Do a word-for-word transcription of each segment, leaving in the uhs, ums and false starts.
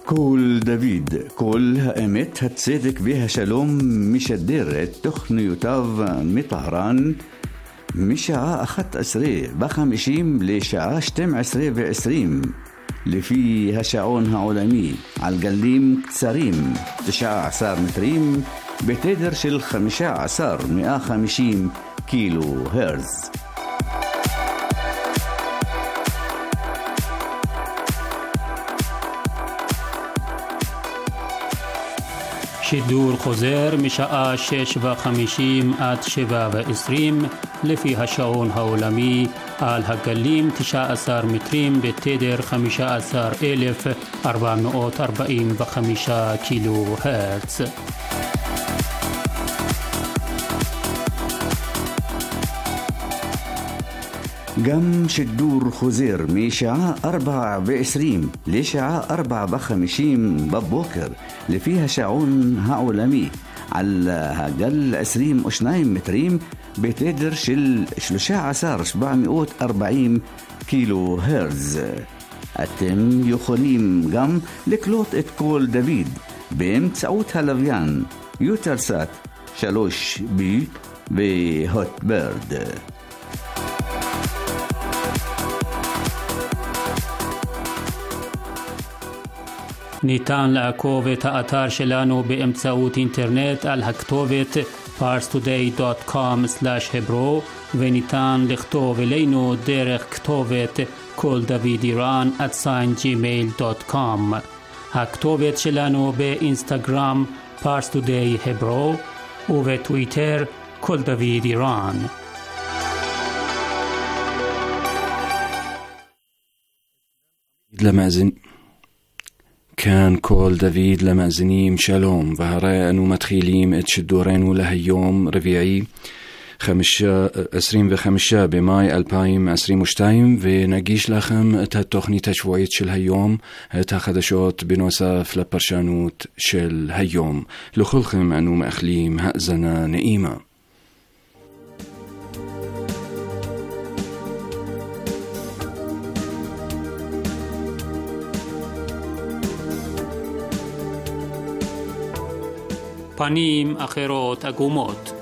קול דוד, קול האמת, הצדק והשלום משדר את תוכניותיו מטהרן משעה אחת עשרה וחמישים לשעה שתים עשרה ועשרים לפי השעון העולמי על גלים קצרים תשע עשרה מטרים בתדר של חמישה עשר מאה וחמישים קילו הרץ. שידור חוזר משעה שש וחמישים עד שבע ועשרים לפי השעון העולמי על הגלים תשע עשרה מטרים בתדר חמישה עשר אלף ארבע מאות ארבעים וחמישה קילו הרץ. גם שידור חוזר משעה ארבע ועשרים לשעה ארבע וחמישים בבוקר לפי השעון העולמי על הגל עשרים ושניים מטרים בתדר של שלושה עשר שבע מאות וארבעים קילו הרץ. אתם יכולים גם לקלוט את קול דוד באמצעות הלוויין יוטלסאט שלוש בי והוטברד. ניתן לעקוב את האתר שלנו באמצעות אינטרנט על הכתובת פארס טודיי דוט קום סלאש hebro וניתן לכתוב אלינו דרך כתובת קול דוד איראן at gmail דוט קום. הכתובת שלנו באינסטגרם פארס טודיי hebro ובטוויטר קול דוד איראן. למאזין كان كول دافيد لمازنيم شالوم وهراء أنو متخيليم اتشدورينو لهيوم ربيعي خمشة عسرين وخمشة بماي ألبايم عسرين وشتايم ونجيش لخم التخنية تشويت شل هيوم تاخدشوت بنوصف لبرشانوت شل هيوم لخلخم أنو مأخليم هأزنا نئيمة. פנים אחרות עגומות.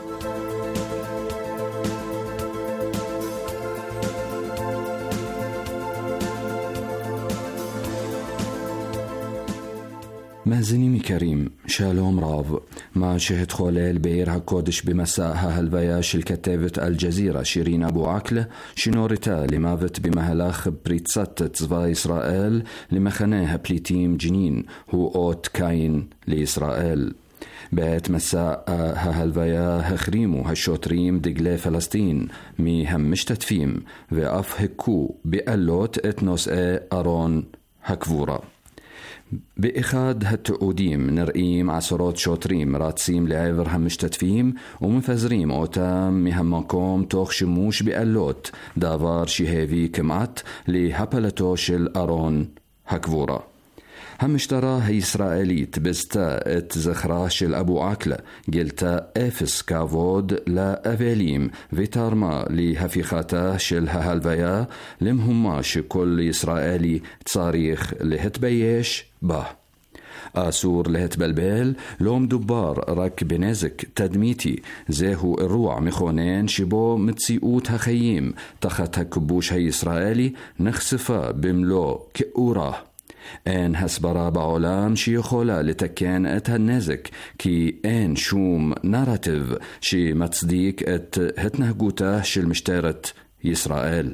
מאזינים יקרים, שלום רב. מה שהתחולל בעיר הקודש במסע ההלוויה של כתבת אל-ג'זירה שירין אבו עקלה, שנורתה למוות במהלך פריצת צבא ישראל למחנה הפליטים ג'נין, הוא אות קין לישראל. בעת מסע ההלוויה החרימו השוטרים דגלי פלסטין מהמשתתפים ואף הכו באלות את נושאי ארון הקבורה. באחד התיעודים נראים עשרות שוטרים רצים לעבר המשתתפים ומפזרים אותם מהמקום תוך שימוש באלות, דבר שהביא כמעט להפלתו של ארון הקבורה. המשטרה הישראלית ביזתה את זכרה של אבו עקלה, גילתה אפס כבוד לאבלים ותרמה להפיכתה של ההלוויה למהומה שכל ישראלי צריך להתבייש בה. אסור להתבלבל, לא מדובר רק בנזק תדמיתי, זהו אירוע מכונן שבו מציאות החיים תחת הכיבוש הישראלי נחשפה במלוא כאורה. אין הסברה בעולם שיכולה לתקן את הנזק, כי אין שום נרטיב שמצדיק את התנהגותה של משטרת ישראל.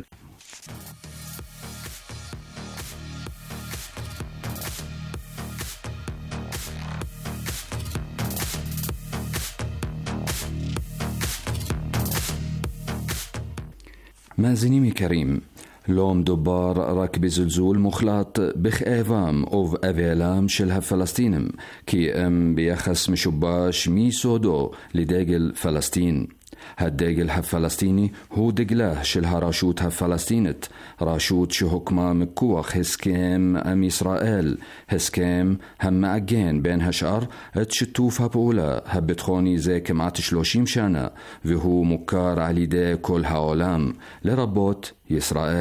מאזינים יקרים, לא מדובר רק בזלזול מוחלט בכאבם ובאבלם של הפלסטינים, כי הם ביחס משובש מיסודו לדגל פלסטין. הדגל הפלסטיני הוא דגלה של הרשות הפלסטינית, רשות שהוקמה מכוח הסכם עם ישראל, הסכם המעגן בין השאר את שיתוף הפעולה הביטחוני זה כמעט שלושים שנה, והוא מוכר על ידי כל העולם, לרבות ישראל.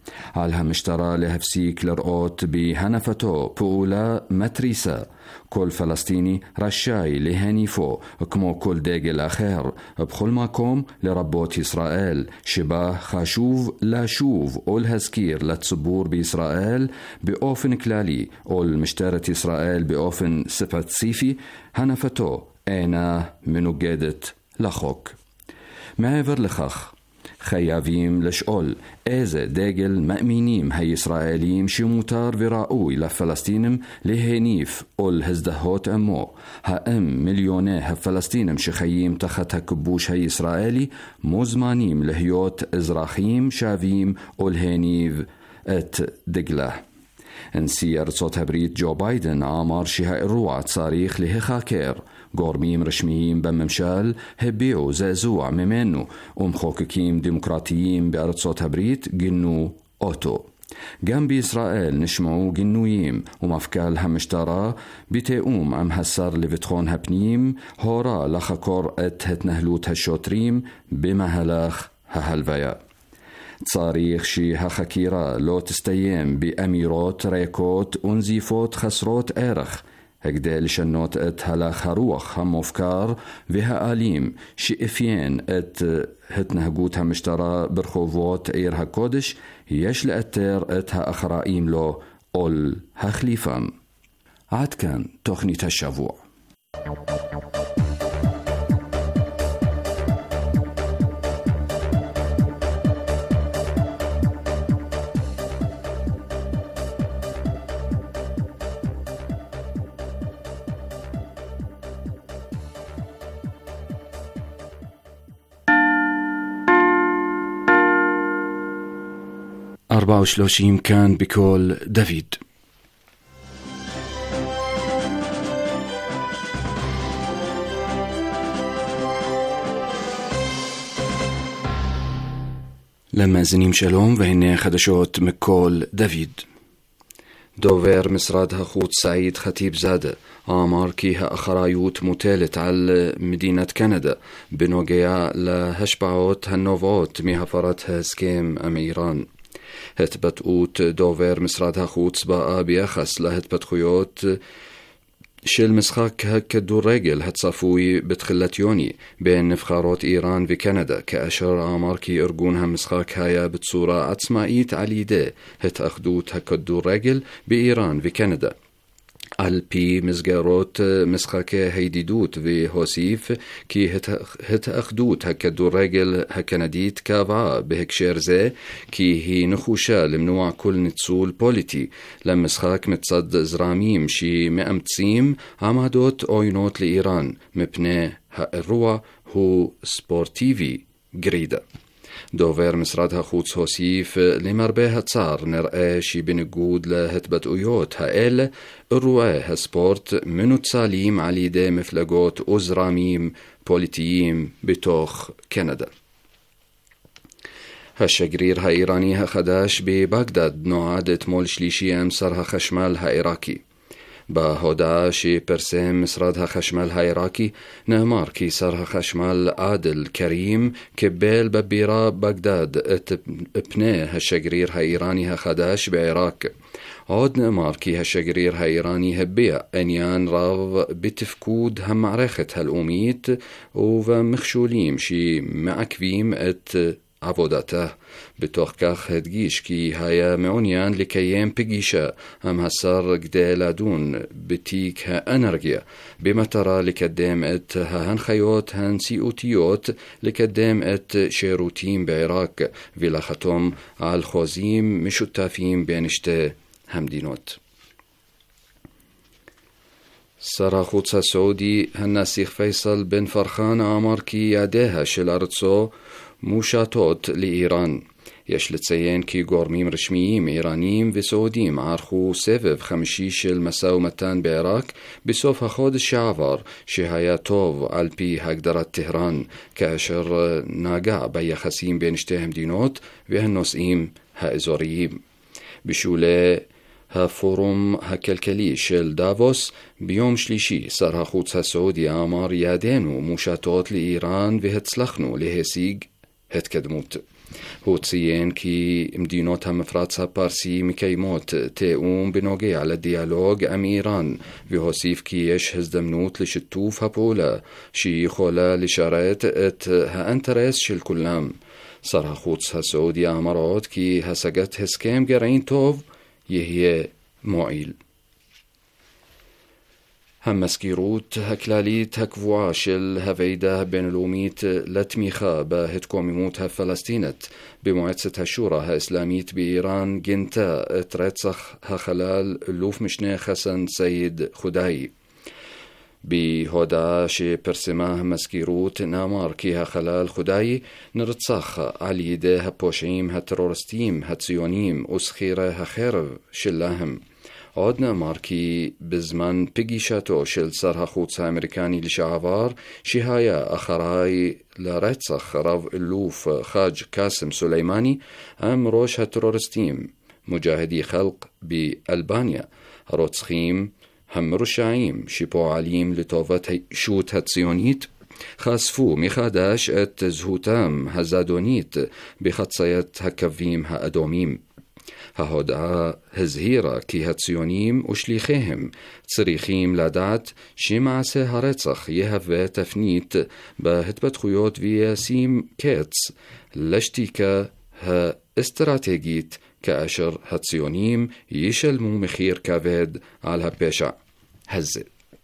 על המשטרה להפסיק לראות בהנפתו פעולה מתריסה. כל פלסטיני רשאי להניפו כמו כל דגל אחר בכל מקום לרבות ישראל, שבה חשוב לשוב או להזכיר לציבור בישראל באופן כללי או למשטרת ישראל באופן ספציפי, הנפתו אינה מנוגדת לחוק. מעבר לכך, חייבים לשאול איזה דגל מאמינים הישראלים שמותר וראוי לפלסטינים להניף או להזדהות עמו. האם מיליוני הפלסטינים שחיים תחת הכיבוש הישראלי מוזמנים להיות אזרחים שווים או להניב את דגלה? נשיא ארצות הברית ג'ו ביידן אמר שהאירוע צריך להיחקר. גורמים רשמיים בממשל הביעו זעזוע ממנו, ומחוקקים דמוקרטיים בארצות הברית גינו אותו. גם בישראל נשמעו גינויים, ומפכ"ל המשטרה בתיאום עם השר לביטחון הפנים הורה לחקור את התנהלות השוטרים במהלך ההלוויה. צריך שהחקירה לא תסתיים באמירות ריקות ונזיפות חסרות ערך, כדי לשנות את הלך הרוח המופקר והאלים שאפיין את התנהגות המשטרה ברחובות עיר הקודש. יש לאתר את האחראים לו או להחליפם. עד כאן תוכנית השבוע. أربعة وثلاثين كان بكل دافيد. למאזינים שלום, והנה חדשות מכל דוד. דובר משרד החוץ סעיד חטיב זאדה אמר כי האחריות מוטלת על מדינת קנדה בנוגע להשפעות הנובעות מהפרת ההסכם עם איראן. התבטאות דובר משרד החוץ באה ביחס להתפתחויות של משחק הכדורגל הצפוי בתחילת יוני בין נבחרות איראן וקנדה, כאשר אמר כי ארגון המשחק היה בצורה עצמאית על ידי התאחדות הכדורגל באיראן וקנדה על פי מסגרות משחקי הידידות, והוסיף כי התאחדות הכדורגל הקנדית קבעה בהקשר זה כי היא נחושה למנוע כל ניצול פוליטי למשחק מצד זרמים שמאמצים עמדות עוינות לאיראן, מפני האירוע הוא ספורטיבי גרידא. דובר משרד החוץ הוסיף, למרבה הצער נראה שבניגוד להתבטאויות האלה, אירועי הספורט מנוצלים על ידי מפלגות וזרמים פוליטיים בתוך קנדה. השגריר האיראני החדש בבגדד נועד אתמול שלישי עם שר החשמל העיראקי. בהודעה שפרסם משרד החשמל העיראקי נאמר כי שר החשמל עאדל כרים קיבל בבירה בגדד את פני השגריר האיראני החדש בעיראק. עוד נאמר כי השגריר האיראני הביע עניין רב בתפקוד המערכת הלאומית ובמכשולים שמעכבים את עבודתה. בתוך כך הדגיש כי היה מעוניין לקיים פגישה עם השר כדי לדון בתיק האנרגיה במטרה לקדם את ההנחיות הנשיאותיות לקדם את שירותים בעיראק ולחתום על חוזים משותפים בין שתי המדינות. שר החוץ הסעודי הנסיך פייסל בן פרחן אמר כי ידיה של ארצו מושטות לאיראן. יש לציין כי גורמים רשמיים איראנים וסעודים ערכו סבב חמישי של משא ומתן בעיראק בסוף החודש שעבר, שהיה טוב על פי הגדרת טהרן, כאשר נגע ביחסים בין שתי המדינות והנושאים האזוריים. בשולי הפורום הכלכלי של דאבוס ביום שלישי, שר החוץ הסעודי אמר ידינו מושטות לאיראן והצלחנו להשיג התקדמות. הוא ציין כי מדינות המפרץ הפרסי מקיימות תיאום בנוגע לדיאלוג עם איראן, והוסיף כי יש הזדמנות לשיתוף הפעולה שיכולה לשרת את האינטרס של כולם. שר החוץ הסעודי אמר עוד כי השגת הסכם גרעין טוב יהיה מועיל. המזכירות הכללית הקבועה של הוועידה הבינלאומית לתמיכה בהתקוממות הפלסטינית במועצת השורא האסלאמית באיראן גינתה את רצח החלל אלוף משנה חסן סייד חודאי. בהודעה שפרסמה המזכירות נאמר כי החלל חודאי נרצח על ידי הפושעים הטרוריסטים הציונים ושכירי החרב שלהם. עוד נאמר כי בזמן פגישתו של שר החוץ האמריקני לשעבר שהיה אחראי לרצח רב אלוף חאג' קאסם סולימני עם ראש הטרוריסטים מוג'הדי חלק באלבניה, הרוצחים המרושעים שפועלים לטובת הישות הציונית, חשפו מחדש את זהותם הזדונית בחציית הקווים האדומים. ההודעה הזהירה כי הציונים ושליחיהם צריכים לדעת שמעשה הרצח יהווה תפנית בהתפתחויות וישים קץ לשתיקה האסטרטגית כאשר הציונים ישלמו מחיר כבד על הפשע הזה.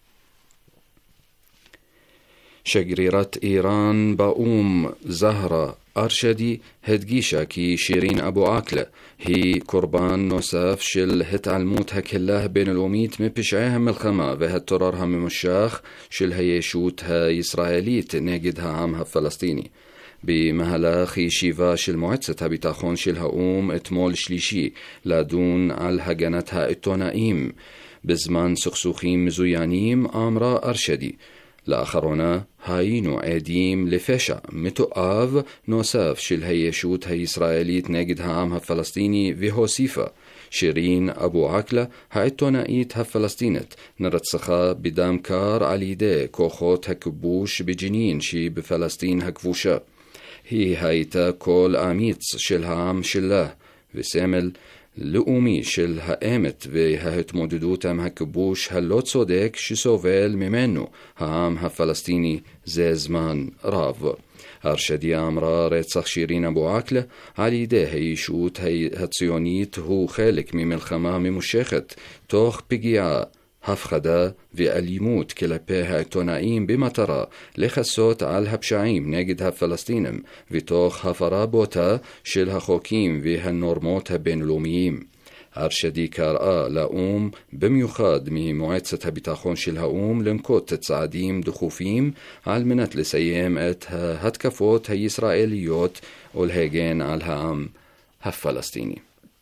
שגרירת איראן באום זהרה ארשדי הדגישה כי שירין אבו עקלה היא קורבן נוסף של התעלמות הקהילה הבינלאומית מפשעי המלחמה והטרור הממושך של הישות הישראלית נגד העם הפלסטיני. במהלך ישיבה של מועצת הביטחון של האום אתמול שלישי לדון על הגנת העיתונאים בזמן סכסוכים מזוינים, אמרה ארשדי, לאחרונה היינו עדים לפשע מתועב נוסף של הישות הישראלית נגד העם הפלסטיני, והוסיפה, שירין אבו עקלה, העיתונאית הפלסטינית, נרצחה בדם קר על ידי כוחות הכיבוש בג'נין שבפלסטין הכבושה. היא הייתה קול אמיץ של העם שלה וסמל לאומי של האמת וההתמודדות עם הכיבוש הלא צודק שסובל ממנו העם הפלסטיני זה זמן רב. ארשדי אמרה רצח שירין אבו עקלה על ידי הישות הציונית הוא חלק ממלחמה ממושכת תוך פגיעה, הפחדה ואלימות כלפי העיתונאים במטרה לחסות על הפשעים נגד הפלסטינים ותוך הפרה בוטה של החוקים והנורמות הבינלאומיים. ארשדי קראה לאום במיוחד ממועצת הביטחון של האום לנקוט צעדים דחופים על מנת לסיים את ההתקפות הישראליות ולהגן על העם הפלסטיני.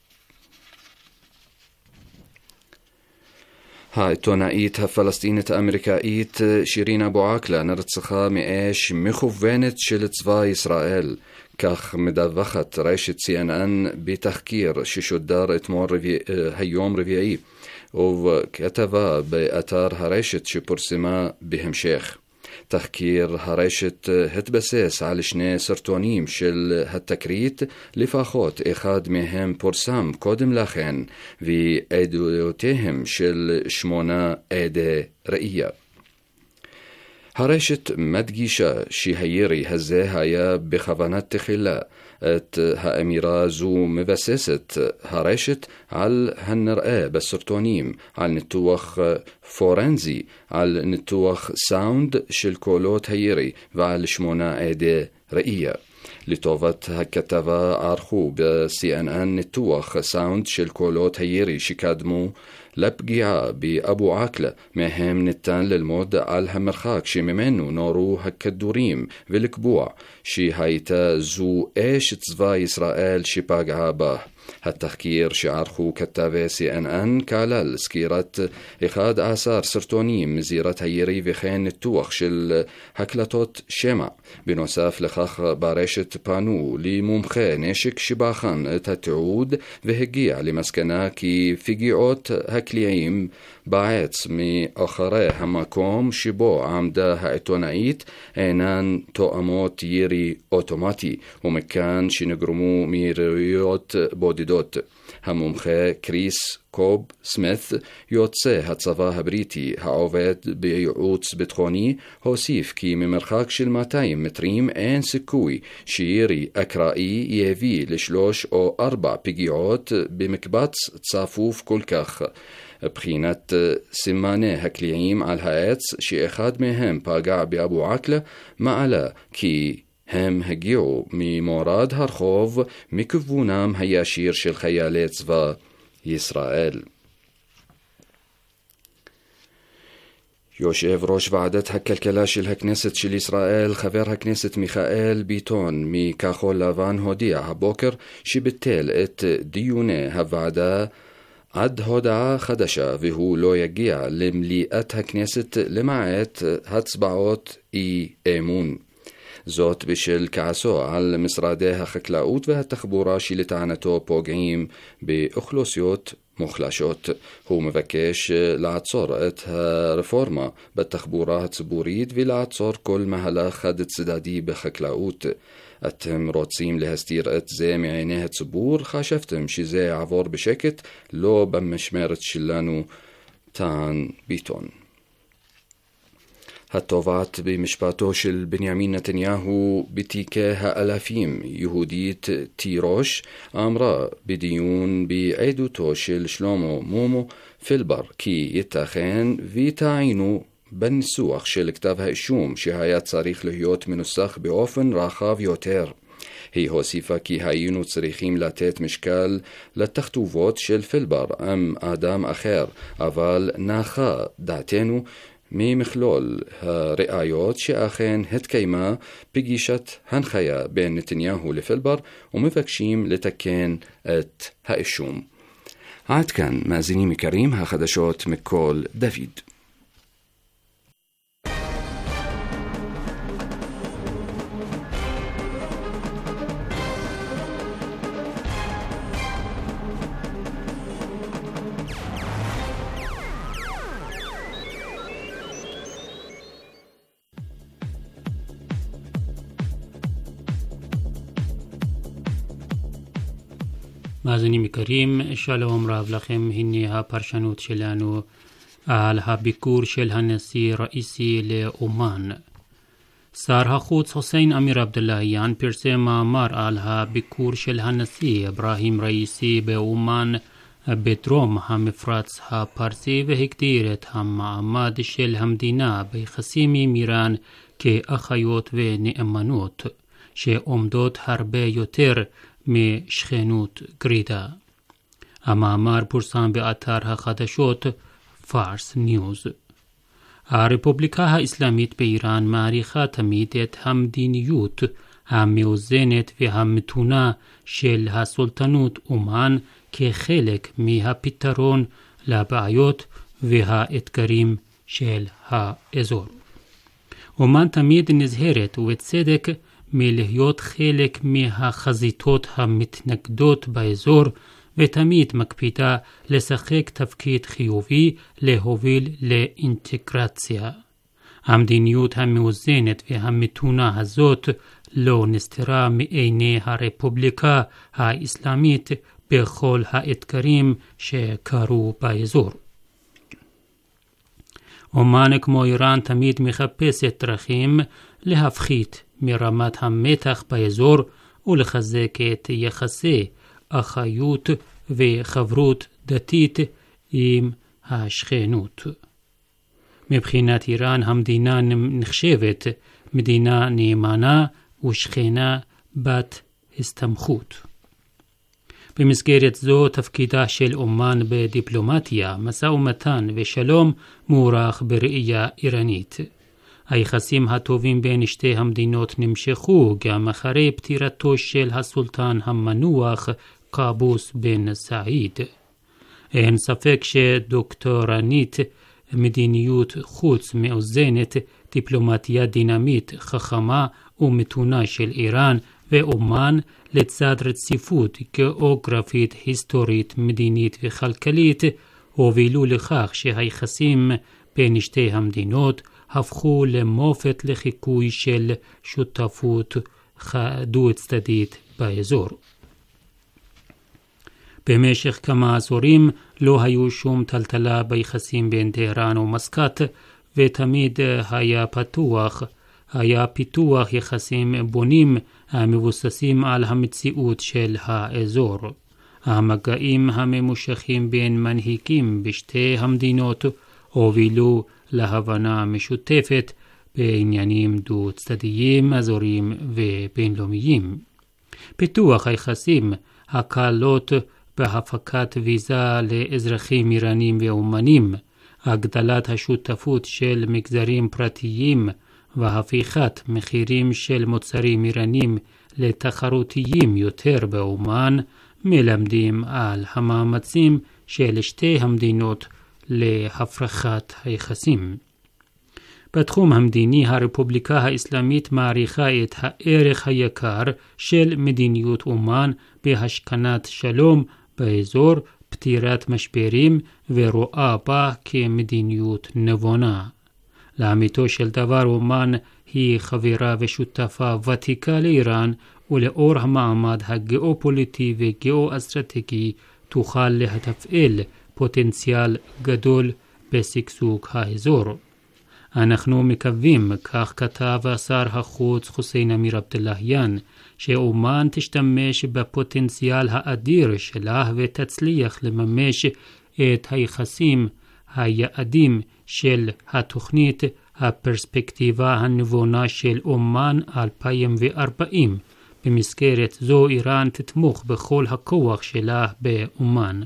העיתונאית הפלסטינית האמריקאית שירין אבו עקלה נרצחה מאש מכוונת של צבא ישראל, כך מדווחת רשת סי אן אן בתחקיר ששודר אתמול רביע, היום רביעי ובכתבה באתר הרשת שפורסמה בהמשך. תחקיר הרשת התבסס על שני סרטונים של התקרית, לפחות אחד מהם פורסם קודם לכן, ועדויותיהם של שמונה עדי ראייה. הרשת מדגישה שהירי הזה היה בכוונת תחילה. את האמירה זו מבססת הרשת על הנראה בסרטונים, על ניתוח פורנזי, על ניתוח סאונד של קולות הירי ועל שמונה עדי ראייה. לטובת הכתבה ערכו ב-סי אן אן ניתוח סאונד של קולות הירי שקדמו לפגיעה באבו עקלה, מהם ניתן ללמוד על המרחק שממנו נורו הכדורים ולקבוע שהייתה זו אש צבא ישראל שפגעה בה. התחקיר שערכו כתבי סי אן אן כלל סקירת אחד עשר סרטונים מזירת הירי וכן ניתוח של הקלטות שמע. בנוסף לכך ברשת פנו למומחה נשק שבחן את התיעוד והגיע למסקנה כי פגיעות הקליעים בעץ מאחורי המקום שבו עמדה העיתונאית אינן תואמות ירי אוטומטי, ומכאן שנגרמו מיריות בודדות. המומחה קריס קוב סמית, יוצא הצבא הבריטי העובד בייעוץ ביטחוני, הוסיף כי ממרחק של מאתיים מטרים אין סיכוי שירי אקראי יביא לשלוש או ארבע פגיעות במקבץ צפוף כל כך. בחינת סימני הקליעים על העץ שאחד מהם פגע באבו עקלה מעלה כי הם הגיעו ממורד הרחוב מכיוונם הישיר של חיילי צבא ישראל. יושב ראש ועדת הכלכלה של הכנסת של ישראל, חבר הכנסת מיכאל ביטון מכחול לבן, הודיע הבוקר שביטל את דיוני הוועדה עד הודעה חדשה, והוא לא יגיע למליאת הכנסת למעט הצבעות אי אמון. זאת בשל כעסו על משרדי החקלאות והתחבורה שלטענתו פוגעים באוכלוסיות מוחלשות. הוא מבקש לעצור את הרפורמה בתחבורה הציבורית ולעצור כל מהלך חד צדדי בחקלאות. אתם רוצים להסתיר את זה מעיני הציבור? חשבתם שזה יעבור בשקט? לא במשמרת שלנו, טען ביטון. התובעת במשפטו של בנימין נתניהו בתיקי האלפים, יהודית תירוש, אמרה בדיון בעדותו של שלמה מומו פילבר כי ייתכן ויתעיינו בניסוח של כתב האישום שהיה צריך להיות מנוסח באופן רחב יותר. היא הוסיפה כי היינו צריכים לתת משקל לתכתובות של פילבר עם אדם אחר, אבל נחה דעתנו ממכלול הראיות שאכן התקיימה פגישת הנחיה בין נתניהו לפילבר, ומבקשים לתקן את האישום. עד כאן מאזינים יקרים, החדשות מכל דוד. מאזינים יקרים, שלום רב לכם. הנה הפרשנות שלנו על הביקור של הנשיא ראיסי לאומן. שר החוץ חוסיין אמיר עבדולאהיאן פרסם מאמר על הביקור של הנשיא אברהים ראיסי באומן בדרום המפרץ הפרסי, והגדיר את המעמד של המדינה ביחסים עם איראן כאחריות ונאמנות שעומדות הרבה יותר משכנות גרידה. המאמר פורסם באתר החדשות פארס ניוז. הרפובליקה האסלאמית באיראן מעריכה תמיד את המדיניות המאוזנת והמתונה של הסולטנות אומן כחלק מהפתרון לבעיות והאתגרים של האזור. אומן תמיד נזהרת ובצדק מלהיות חלק מהחזיתות המתנגדות באזור, ותמיד מקפידה לשחק תפקיד חיובי להוביל לאינטגרציה. המדיניות המאוזנת והמתונה הזאת לא נסתרה מעיני הרפובליקה האסלאמית בכל האתגרים שקרו באזור. אומן כמו איראן תמיד מחפשת דרכים להפחית מרמת המתח באזור ולחזק את יחסי אחריות וחברות דתית עם השכנות. מבחינת איראן המדינה נחשבת מדינה נאמנה ושכנה בת הסתמכות. במסגרת זו תפקידה של אומן בדיפלומטיה, משא ומתן ושלום מוערך בראייה איראנית. היחסים הטובים בין שתי המדינות נמשכו גם אחרי פטירתו של הסולטן המנוח קאבוס בן סעיד. אין ספק שדוקטורנית מדיניות חוץ מאוזנת, דיפלומטיה דינמית חכמה ומתונה של איראן ואומן לצד רציפות גיאוגרפית, היסטורית, מדינית וכלכלית, הובילו לכך שהיחסים בין שתי המדינות הפכו למופת לחיקוי של שותפות דו-צדדית באזור. במשך כמה עשורים לא היו שום טלטלה ביחסים בין טהרן ומסקט, ותמיד היה פתוח, היה פיתוח יחסים בונים המבוססים על המציאות של האזור. המגעים הממושכים בין מנהיגים בשתי המדינות הובילו להבנה משותפת בעניינים דו-צדדיים, אזוריים ובינלאומיים. פיתוח היחסים, הקלות בהפקת ויזה לאזרחים איראנים ואומנים, הגדלת השותפות של מגזרים פרטיים והפיכת מחירים של מוצרים איראנים לתחרותיים יותר באומן מלמדים על המאמצים של שתי המדינות להפרחת היחסים. בתחום המדיני, הרפובליקה האסלאמית מעריכה את הערך היקר של מדיניות אומן בהשכנת שלום באזור, פתירת משברים, ורואה בה כמדיניות נבונה. לאמיתו של דבר, אומן היא חברה ושותפה ותיקה לאיראן, ולאור המעמד הגיאופוליטי וגיאו-אסטרטגי תוכל לתפעל פוטנציאל גדול בשגשוג האזור. אנחנו מקווים, כך כתב שר החוץ חוסיין אמיר עבדלהיאן, שאומן תשתמש בפוטנציאל האדיר שלה ותצליח לממש את היחסים, היעדים של התוכנית הפרספקטיבה הנבונה של אומן אלפיים וארבעים. במסגרת זו איראן תתמוך בכל הכוח שלה באומן.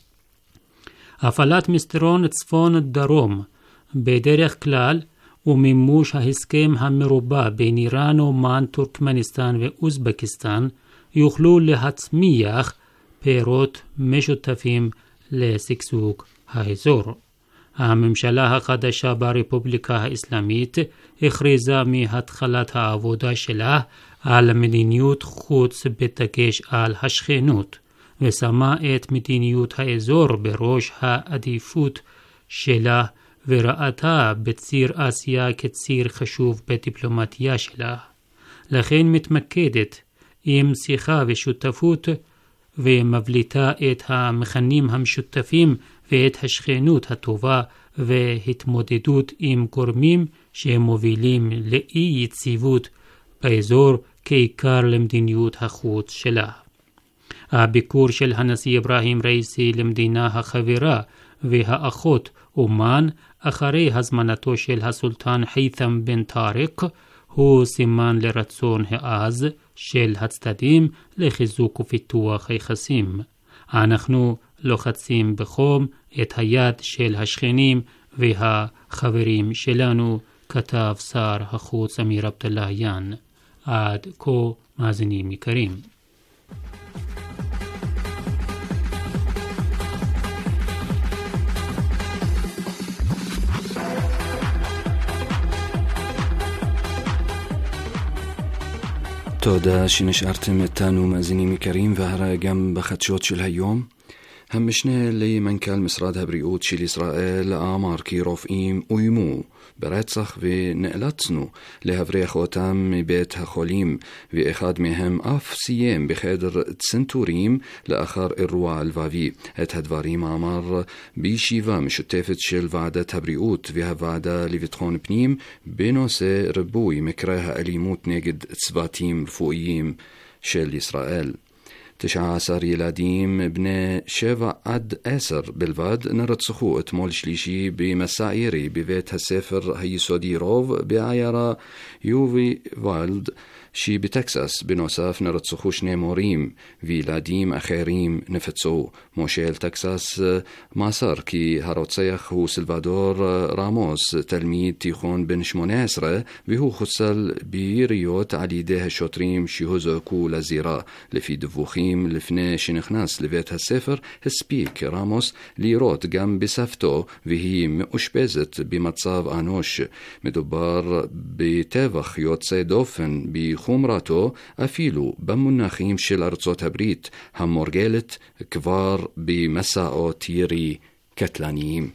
הפעלת מסדרון צפון דרום בדרך כלל ומימוש ההסכם המרובע בין איראן, אומן, טורקמניסטן ואוזבקיסטן יוכלו להצמיח פירות משותפים לשגשוג האזור. הממשלה החדשה ברפובליקה האסלאמית הכריזה מהתחלת העבודה שלה על מדיניות חוץ בדגש על השכנות, ושמה את מדיניות האזור בראש העדיפות שלה, וראתה בציר אסיה כציר חשוב בדיפלומטיה שלה. לכן מתמקדת עם שיחה ושותפות ומבליטה את המכנים המשותפים ואת השכנות הטובה והתמודדות עם גורמים שמובילים לאי יציבות באזור כעיקר למדיניות החוץ שלה. הביקור של הנשיא אברהים ראיסי למדינה החברה והאחות אומן אחרי הזמנתו של הסולטן הית'ם בן טארק הוא סימן לרצון העז של הצדדים לחיזוק ופיתוח היחסים. אנחנו לוחצים בחום את היד של השכנים והחברים שלנו, כתב שר החוץ אמיר עבדלהיאן. עד כה, מאזינים יקרים. תודה שנשארתם איתנו מאזינים יקרים, והרי גם בחדשות של היום. המשנה למנכ"ל משרד הבריאות של ישראל אמר כי רופאים אוימו ברצח ונאלצנו להבריח אותם מבית החולים, ואחד מהם אף סיים בחדר צנתורים לאחר אירוע לבבי. את הדברים אמר בישיבה משותפת של ועדת הבריאות והוועדה לביטחון פנים בנושא ריבוי מקרי האלימות נגד צוותים רפואיים של ישראל. תשעה עשר ילדים בני שבע עד עשר בלבד נרצחו אתמול שלישי במסע ירי בבית הספר היסודי רוב בעיירה יובי וילד שבטקסס. בנוסף נרצחו שני מורים וילדים אחרים נפצעו. מושל טקסס מסר כי הרוצח הוא סלבדור רמוס, תלמיד תיכון בן שמונה עשרה, והוא חוסל ביריות על ידי השוטרים שהוזעקו לזירה. לפי דיווחים, לפני שנכנס לבית הספר הספיק רמוס לירות גם בסבתו והיא מאושפזת במצב אנוש. מדובר בטבח יוצא דופן בחומרתו אפילו במונחים של ארצות הברית המורגלת כבר במסעות ירי קטלניים.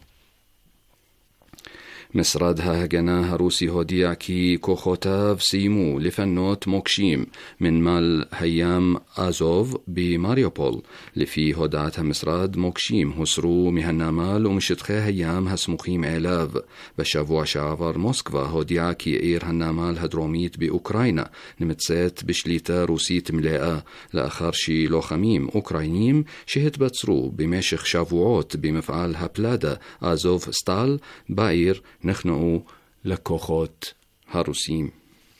משרד ההגנה הרוסי הודיע כי כוחותיו סיימו לפנות מוקשים מנמל הים אזוב במריופול. לפי הודעת המשרד, מוקשים הוסרו מהנמל ומשטחי הים הסמוכים אליו. בשבוע שעבר מוסקבה הודיעה כי עיר הנמל הדרומית באוקראינה נמצאת בשליטה רוסית מלאה, לאחר שלוחמים אוקראינים שהתבצרו במשך שבועות במפעל הפלדה אזוב סטל בעיר נכנעו לכוחות הרוסים.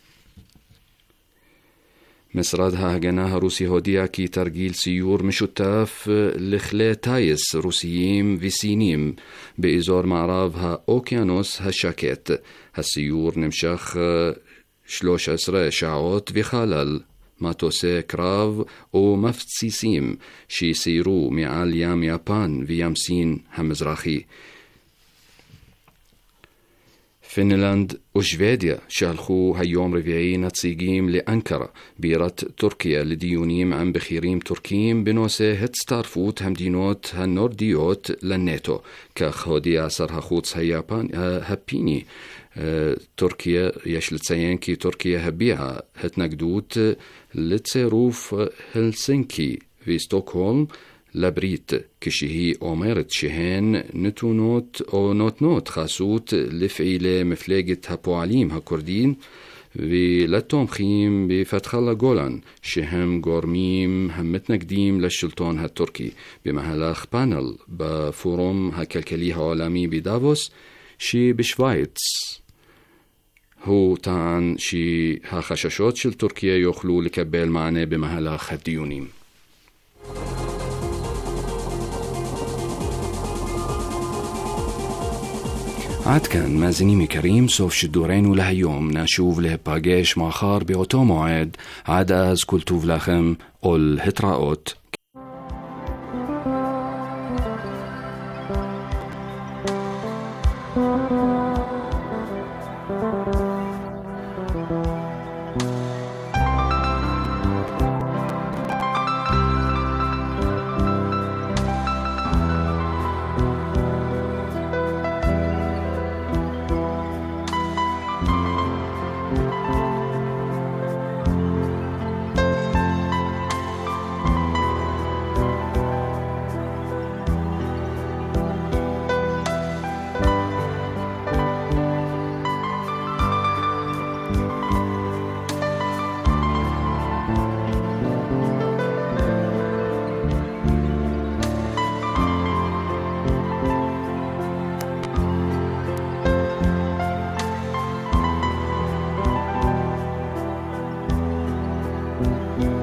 משרד ההגנה הרוסי הודיע כי תרגיל סיור משותף לכלי טייס רוסיים וסינים באזור מערב האוקיינוס השקט. הסיור נמשך שלוש עשרה שעות וכלל מטוסי קרב ומפציצים שסיירו מעל ים יפן וים סין המזרחי. פינלנד ושוודיה שלחו היום רביעי נציגים לאנקרה בירת טורקיה לדיונים עם בכירים טורקים בנושא הצטרפות המדינות הנורדיות לנטו. כך הודיע שר החוץ היפני, הפיני. טורקיה, יש לציין כי טורקיה הביעה התנגדות לצירוף הלסינקי וסטוקהולם לברית, כשהיא אומרת שהן נתונות או נותנות חסות לפעילי מפלגת הפועלים הכורדים ולתומכים בפתח לגולן, שהם גורמים המתנגדים לשלטון הטורקי. במהלך פאנל בפורום הכלכלי העולמי בדאבוס שבשוויץ, הוא טען שהחששות של טורקיה יוכלו לקבל מענה במהלך הדיונים. עד כאן מאזינים יקרים, סוף שידורנו להיום. נשוב להיפגש מחר באותו מועד. עד אז כל טוב לכם ולהתראות. Thank you.